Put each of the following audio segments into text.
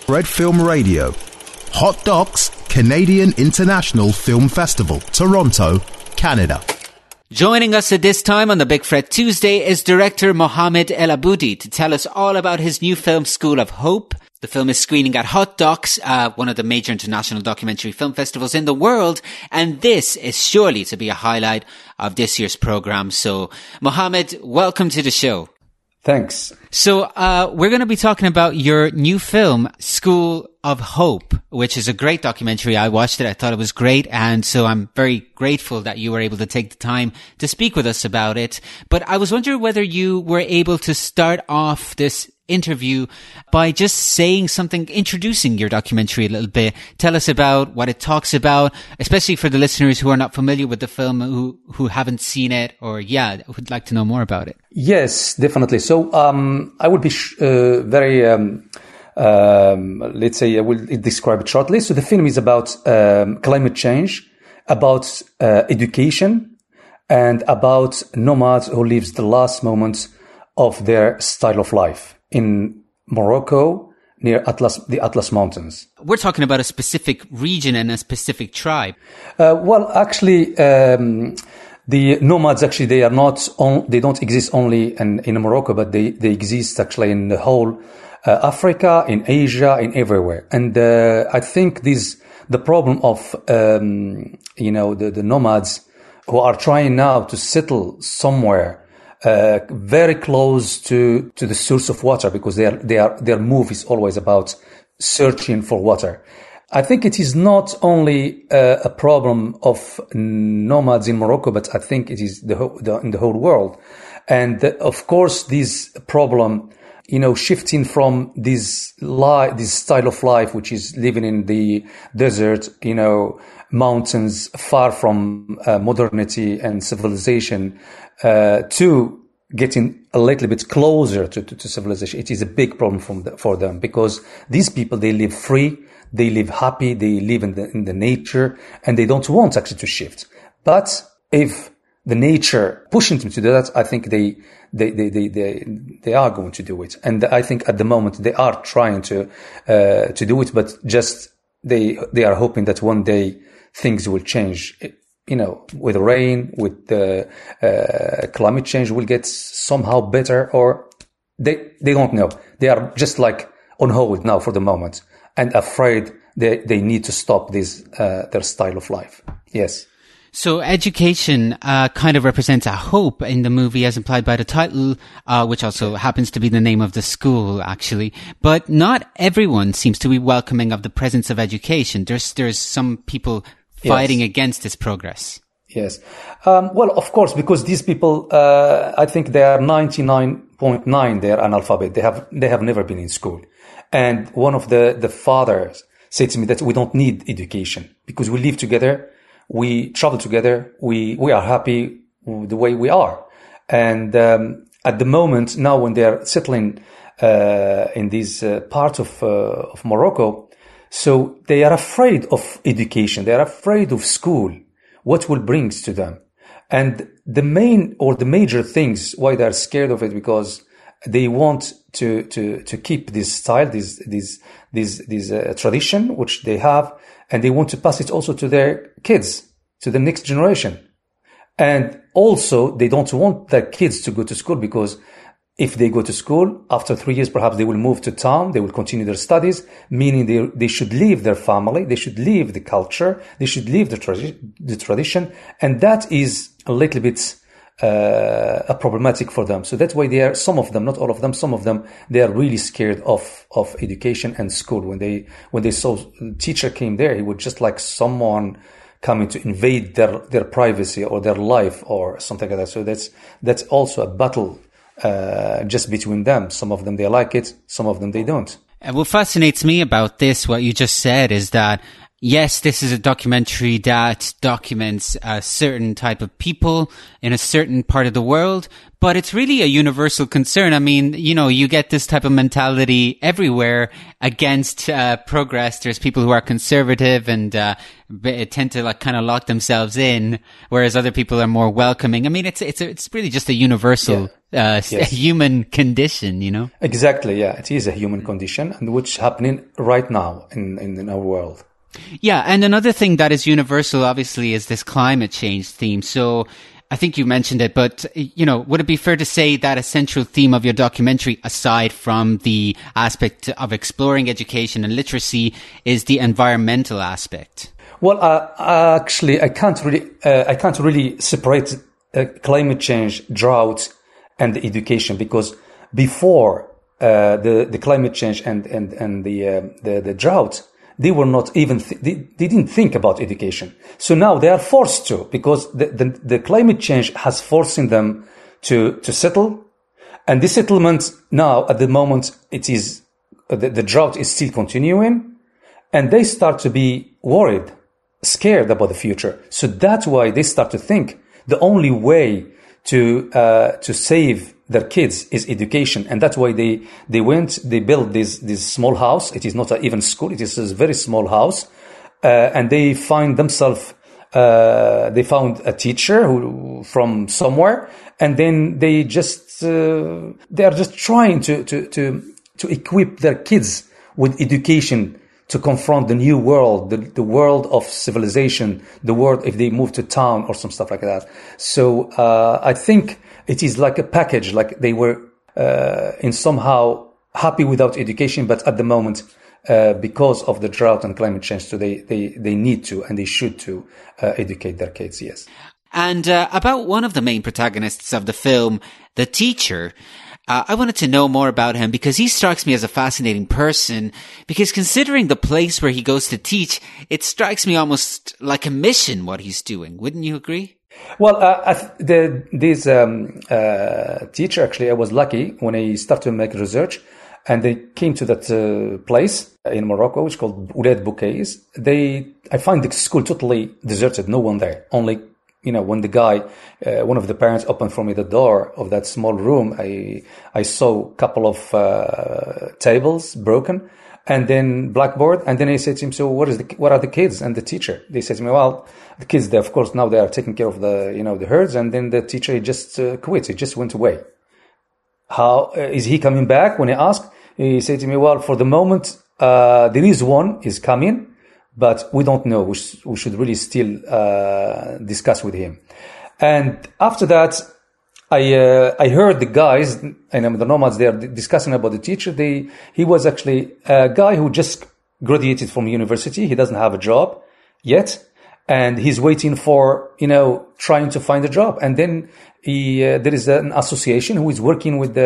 Red Film Radio. Hot Docs, Canadian International Film Festival, Toronto, Canada. Joining us at this time on the Big Fret Tuesday is director Mohamed El Aboudi to tell us all about his new film, School of Hope. The film is screening at Hot Docs, one of the major international documentary film festivals in the world, and this is surely to be a highlight of this year's program. So, Mohamed, welcome to the show. Thanks. So, we're going to be talking about your new film, School of Hope, which is a great documentary. I watched it. I thought it was great. And so I'm very grateful that you were able to take the time to speak with us about it. But I was wondering whether you were able to start off this interview by just saying something, introducing your documentary a little bit. Tell us about what it talks about, especially for the listeners who are not familiar with the film, who haven't seen it, or would like to know more about it. Yes, definitely. So I will be very let's say I will describe it shortly. So the film is about climate change, about education, and about nomads who lives the last moments of their style of life in Morocco, near the Atlas Mountains. We're talking about a specific region and a specific tribe. Well, actually, the nomads, actually, they don't exist only in Morocco, but they exist actually in the whole Africa, in Asia, in everywhere. And I think the problem of the nomads who are trying now to settle somewhere very close to the source of water, because their move is always about searching for water. I think it is not only a problem of nomads in Morocco, but I think it is in the whole world. And of course, this problem, shifting from this style of life, which is living in the desert, mountains, far from modernity and civilization, to getting a little bit closer to civilization. It is a big problem for them, because these people, they live free, they live happy, they live in the nature, and they don't want actually to shift. But if the nature pushing them to do that, I think they are going to do it. And I think at the moment they are trying to do it, but just they are hoping that one day things will change. With rain, with the climate change will get somehow better, or they don't know. They are just like on hold now for the moment, and afraid they need to stop this their style of life. Yes. So education kind of represents a hope in the movie, as implied by the title, which also happens to be the name of the school, actually. But not everyone seems to be welcoming of the presence of education. There's some people fighting against this progress. Yes. Well, of course, because these people, I think they are 99.9, they are analphabet. They have never been in school. And one of the fathers said to me that we don't need education, because we live together, we travel together, we are happy the way we are. And at the moment now, when they are settling in this part of Morocco, so they are afraid of education, they are afraid of school, what will bring to them. And the major things why they are scared of it, because they want to keep this style, this tradition which they have, and they want to pass it also to their kids, to the next generation. And also they don't want their kids to go to school, because if they go to school, after 3 years, perhaps they will move to town, they will continue their studies, meaning they should leave their family, they should leave the culture, they should leave the tradition. And that is a little bit problematic for them. So that's why some of them, not all of them, some of them, they are really scared of education and school. When they saw teacher came there, he was just like someone coming to invade their privacy or their life or something like that. So that's also a battle just between them. Some of them, they like it. Some of them, they don't. And what fascinates me about this, what you just said, is that, yes, this is a documentary that documents a certain type of people in a certain part of the world, but it's really a universal concern. I mean, you get this type of mentality everywhere against progress. There's people who are conservative and tend to kind of lock themselves in, whereas other people are more welcoming. I mean, it's really just a universal Yes. human condition, you know? Exactly. Yeah, it is a human condition, and which happening right now in our world. Yeah, and another thing that is universal, obviously, is this climate change theme. So I think you mentioned it, but, you know, would it be fair to say that a central theme of your documentary, aside from the aspect of exploring education and literacy, is the environmental aspect? Well, actually, I can't really separate climate change, drought, and the education, because before the climate change and the drought, they were not even they didn't think about education. So now they are forced to, because the climate change has forcing them to settle, and the settlement now at the moment it is the drought is still continuing, and they start to be worried, scared about the future. So that's why they start to think the only way to save their kids is education, and that's why they built this small house. It is not even school; it is a very small house, and they find themselves. They found a teacher who from somewhere, and then they are just trying to equip their kids with education to confront the new world, the world of civilization, the world if they move to town or some stuff like that. So I think it is like a package, like they were in somehow happy without education, but at the moment, because of the drought and climate change, so they need to and they should to educate their kids, yes. And about one of the main protagonists of the film, the teacher, I wanted to know more about him because he strikes me as a fascinating person, because considering the place where he goes to teach, it strikes me almost like a mission what he's doing. Wouldn't you agree? Well, this teacher, actually, I was lucky when I started to make research and they came to that place in Morocco, which is called Ouled Boukays. I find the school totally deserted, no one there, only when the guy, one of the parents opened for me the door of that small room, I saw a couple of tables broken and then blackboard. And then I said to him, so what are the kids and the teacher? They said to me, well, the kids, of course, now they are taking care of the herds. And then the teacher, he just quit. He just went away. How is he coming back? When I asked, he said to me, well, for the moment, there is one is coming, but we don't know. We should really still discuss with him. And after that, I heard the guys and the nomads, they are discussing about the teacher. He was actually a guy who just graduated from university. He doesn't have a job yet, and he's waiting for trying to find a job. And then there is an association who is working with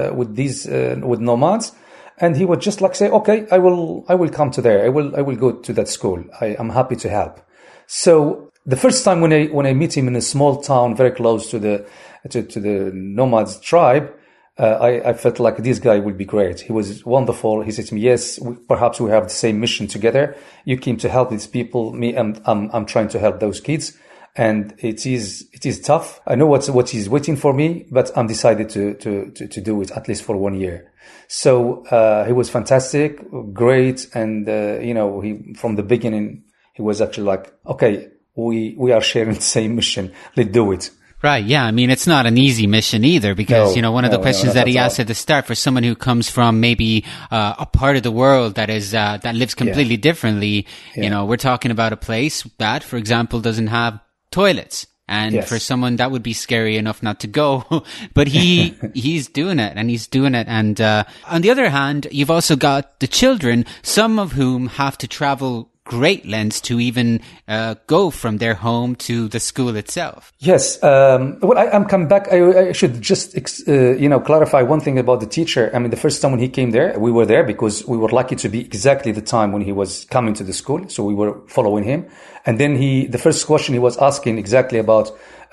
nomads. And he would just say, okay, I will come to there. I will go to that school. I'm happy to help. So the first time when I meet him in a small town very close to the nomads tribe, I felt like this guy would be great. He was wonderful. He said to me, yes, perhaps we have the same mission together. You came to help these people. Me, I'm trying to help those kids. And it is tough. I know what he's waiting for me, but I'm decided to do it at least for 1 year. So, he was fantastic, great. And, he, from the beginning, he was actually like, okay, we are sharing the same mission. Let's do it. Right. Yeah. I mean, it's not an easy mission either because, one of the questions that he asked at the start for someone who comes from maybe, a part of the world that is, that lives completely differently. Yeah. We're talking about a place that, for example, doesn't have toilets. And for someone that would be scary enough not to go, but he's doing it and he's doing it. And, on the other hand, you've also got the children, some of whom have to travel great lengths to even, go from their home to the school itself. Yes. Well, I'm coming back. I should just, clarify one thing about the teacher. I mean, the first time when he came there, we were there because we were lucky to be exactly the time when he was coming to the school. So we were following him. And then the first question he was asking exactly about,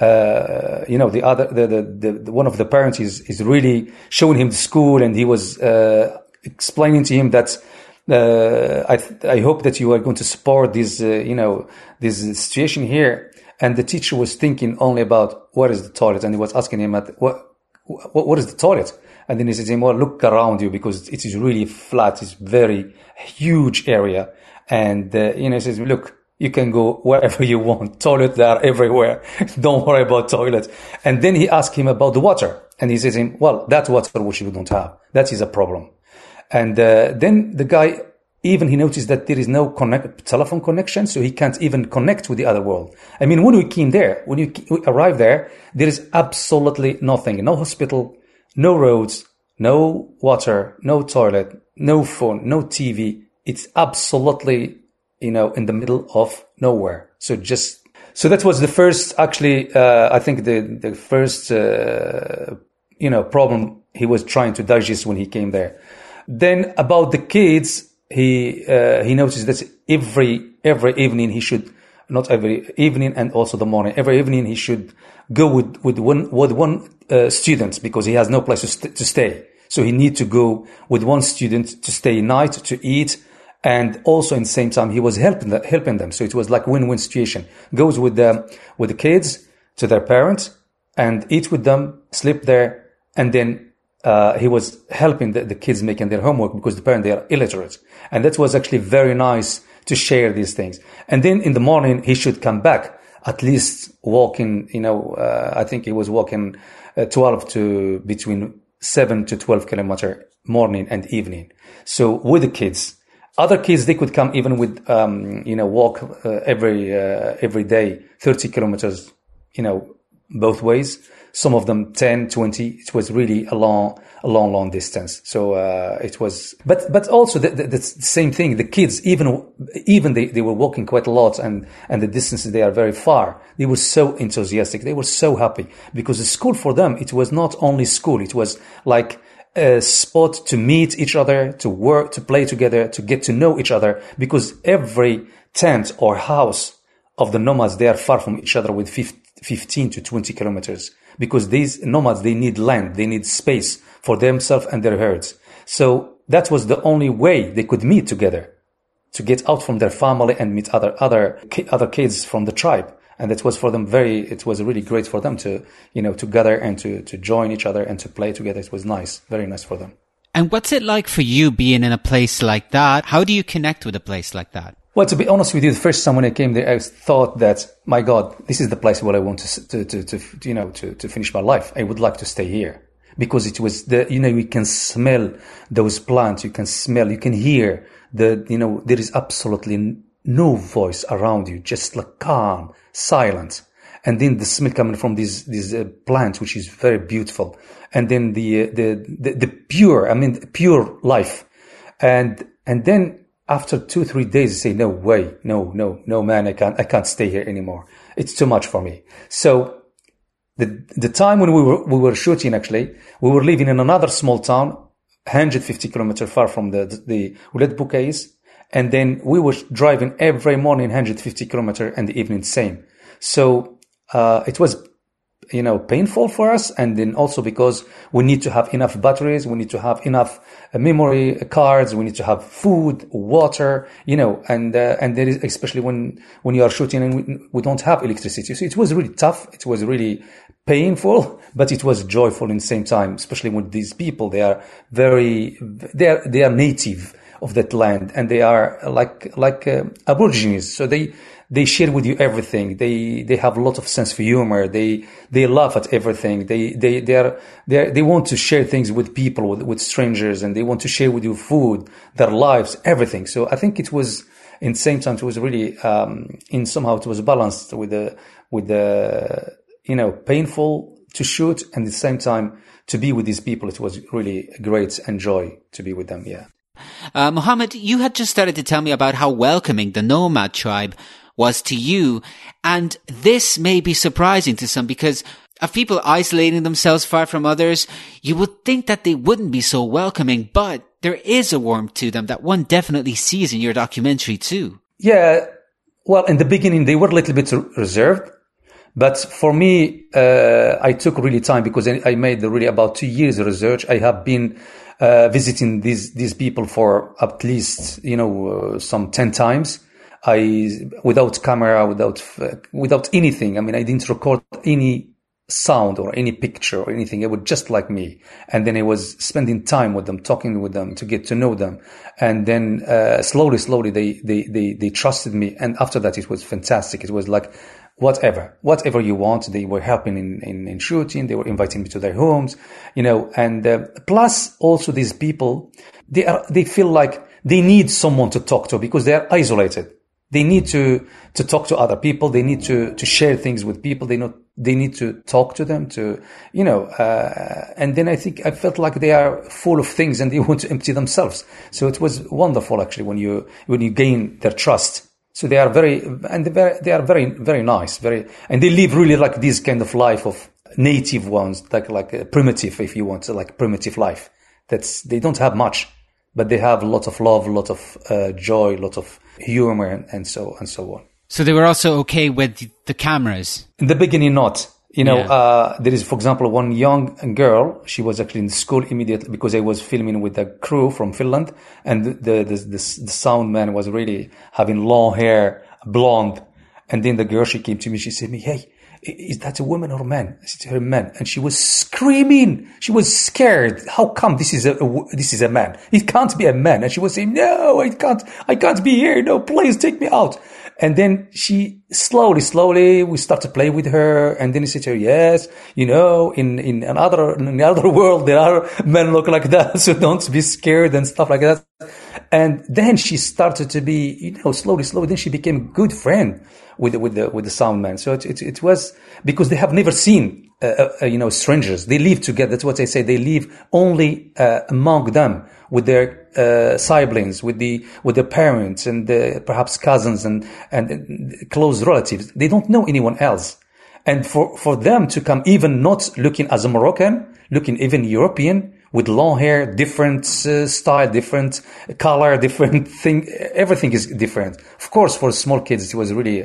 the one of the parents is really showing him the school, and he was, explaining to him that, I hope that you are going to support this situation here. And the teacher was thinking only about what is the toilet, and he was asking him what is the toilet? And then he said to him, well, look around you because it is really flat. It's very huge area. And, he says, look, You can go wherever you want. Toilet there everywhere. Don't worry about toilets. And then he asked him about the water. And he says to him, well, that water which you don't have. That is a problem. And then the guy, even he noticed that there is no telephone connection, so he can't even connect with the other world. I mean, when we came there, when we arrived there, there is absolutely nothing. No hospital, no roads, no water, no toilet, no phone, no TV. It's absolutely, in the middle of nowhere. So that was the first, actually, I think the first, problem he was trying to digest when he came there. Then about the kids, he noticed that every evening he should, not every evening and also the morning, every evening he should go with one student, because he has no place to stay. So he need to go with one student to stay night, to eat, and also in the same time he was helping them. So it was like win-win situation. Goes with the kids to their parents and eat with them, sleep there, and then he was helping the kids making their homework, because the parents, they are illiterate. And that was actually very nice to share these things. And then in the morning, he should come back, at least walking, I think he was walking between 7 to 12 kilometer morning and evening. So with the kids, other kids, they could come even with, walk every day, 30 kilometers, both ways. Some of them 10, 20. It was really a long distance. So it was, but also the same thing. The kids, even they were walking quite a lot, and the distances, they are very far. They were so enthusiastic. They were so happy, because the school for them, it was not only school. It was like a spot to meet each other, to work, to play together, to get to know each other, because every tent or house of the nomads, they are far from each other with 15 to 20 kilometers. Because these nomads, they need land, they need space for themselves and their herds. So that was the only way they could meet together, to get out from their family and meet other kids from the tribe. And that was for them it was really great for them to gather and to join each other and to play together. It was nice, very nice for them. And what's it like for you being in a place like that? How do you connect with a place like that? Well, to be honest with you, the first time when I came there, I thought that, my God, this is the place where I want to finish my life. I would like to stay here, because it was you can smell those plants, you can hear there is absolutely no voice around you, just like calm, silent. And then the smell coming from these plants, which is very beautiful. And then the pure life. And then, after 2-3 days, you say, no way, no, man, I can't stay here anymore. It's too much for me. So the time when we were shooting, actually, we were living in another small town, 150 kilometers far from the Ouled Boukaïs. And then we were driving every morning 150 kilometers and the evening same. So, it was, painful for us. And then also because we need to have enough batteries, we need to have enough memory cards, we need to have food, water, and there is, especially when you are shooting and we don't have electricity. So it was really tough. It was really painful, but it was joyful in the same time, especially with these people. They are they are native of that land, and they are like aborigines. So they share with you everything. They have a lot of sense of humor. They laugh at everything. They want to share things with people, with strangers, and they want to share with you food, their lives, everything. So I think it was, in the same time, it was really, somehow it was balanced with the painful to shoot, and at the same time to be with these people. It was really great and joy to be with them. Yeah. Mohammed, you had just started to tell me about how welcoming the nomad tribe was to you. And this may be surprising to some, because of people isolating themselves far from others, you would think that they wouldn't be so welcoming, but there is a warmth to them that one definitely sees in your documentary too. Yeah. Well, in the beginning, they were a little bit reserved. But for me, I took really time, because I made really about 2 years of research. I have been visiting these people for at least, some 10 times. Without camera, without anything. I mean, I didn't record any sound or any picture or anything. It was just like me. And then I was spending time with them, talking with them to get to know them. And then, slowly, they trusted me. And after that, it was fantastic. It was like, whatever you want. They were helping in shooting. They were inviting me to their homes, and, plus also these people, they feel like they need someone to talk to because they are isolated. They need to talk to other people. They need to share things with people. They need to talk to them and then I felt like they are full of things and they want to empty themselves. So it was wonderful actually when you gain their trust. So they are very, very nice, and they live really like this kind of life of native ones, like a primitive, if you want, like primitive life. They don't have much, but they have a lot of love, a lot of joy, a lot of humor, and so on. So they were also okay with the cameras? In the beginning, not. There is, for example, one young girl. She was actually in school immediately because I was filming with a crew from Finland, and the sound man was really having long hair, blonde. And then the girl, she came to me. She said, "Hey, is that a woman or a man?" I said to her, "Man." And she was screaming. She was scared. How come this is a man? It can't be a man. And she was saying, "No, I can't be here. No, please take me out." And then she slowly, we start to play with her. And then he said to her, "Yes, in another world, there are men look like that. So don't be scared," and stuff like that. And then she started to be, slowly. Then she became a good friend with the sound man. So it was because they have never seen, strangers. They live together. That's what I say. They live only among them with their siblings, with their parents and perhaps cousins and close relatives. They don't know anyone else. And for them to come, even not looking as a Moroccan, looking even European, with long hair, different style, different color, different thing, everything is different. Of course, for small kids, it was really,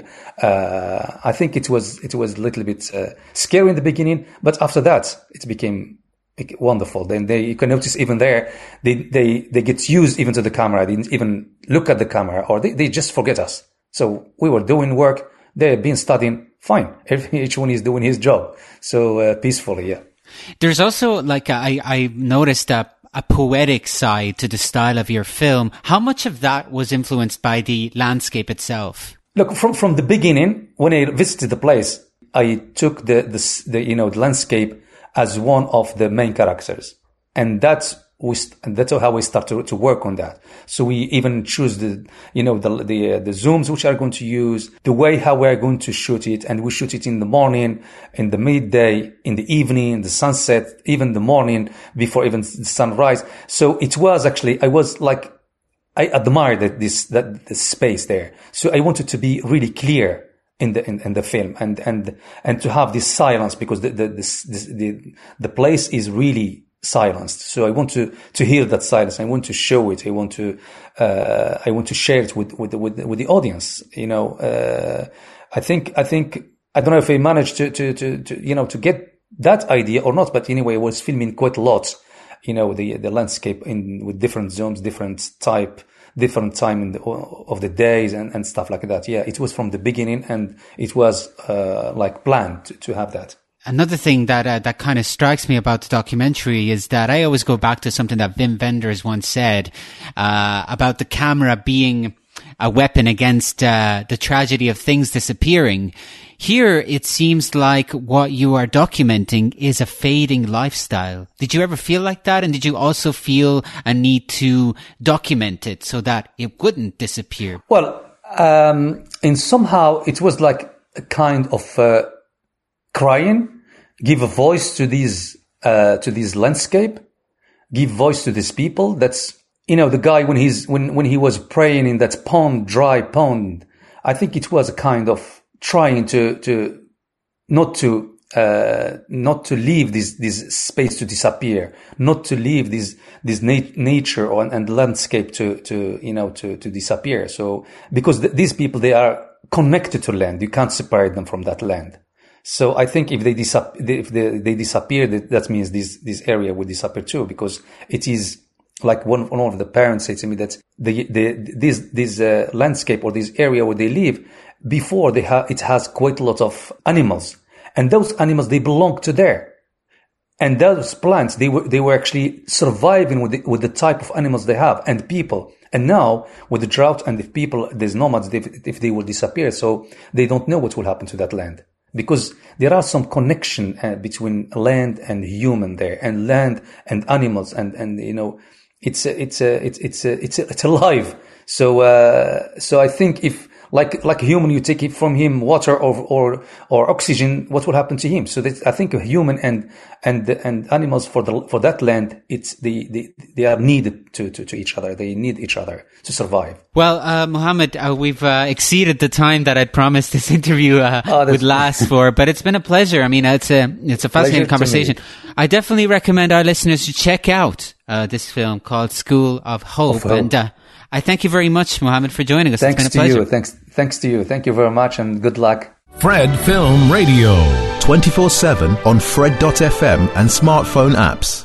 I think it was a little bit scary in the beginning, but after that, it became wonderful. Then you can notice even there, they get used even to the camera. They didn't even look at the camera, or they just forget us. So we were doing work, they've been studying, fine. Each one is doing his job. So peacefully, yeah. There's also I noticed a poetic side to the style of your film. How much of that was influenced by the landscape itself? Look, from the beginning, when I visited the place, I took the landscape as one of the main characters, and that's how we start to work on that. So we even choose the zooms which are going to use, the way how we are going to shoot it, and we shoot it in the morning, in the midday, in the evening, the sunset, even the morning before even the sunrise. So it was actually, I admired the space there. So I wanted to be really clear in the film and to have this silence, because the place is really silenced. So I want to hear that silence. I want to show it. I want to share it with the audience. I think I don't know if I managed to get that idea or not, but anyway, I was filming quite a lot. The landscape with different zones, different time of the days and stuff like that. Yeah, it was from the beginning, and it was planned to have that. Another thing that kind of strikes me about the documentary is that I always go back to something that Wim Wenders once said about the camera being a weapon against the tragedy of things disappearing. Here, it seems like what you are documenting is a fading lifestyle. Did you ever feel like that? And did you also feel a need to document it so that it wouldn't disappear? Well, in somehow it was like a kind of crying, give a voice to this landscape, give voice to these people. That's, the guy when he was praying in that dry pond, I think it was a kind of trying to not to leave this space to disappear, not to leave this nature and landscape to disappear. So because these people, they are connected to land, you can't separate them from that land. So I think if they disappear, that means this area will disappear too, because it is like one of the parents said to me that this landscape or this area where they live, before it has quite a lot of animals, And those animals, they belong to there. And those plants, they were actually surviving with the type of animals they have and people. And now with the drought and if people, there's nomads, if they will disappear, so they don't know what will happen to that land. Because there are some connection between land and human there, and land and animals, and you know, it's alive. So I think if like a human, you take it from him water or oxygen, what will happen to him? So I think a human and animals for that land, they are needed to each other. They need each other to survive. Well, Mohammed, we've exceeded the time that I'd promised this interview would last for, but it's been a pleasure. I mean, it's a fascinating conversation. I definitely recommend our listeners to check out this film called School of Hope. And I thank you very much, Mohammed, for joining us. Thanks it's been a pleasure. Thanks to you. Thank you very much, and good luck. Fred Film Radio. 24/7 on Fred.fm and smartphone apps.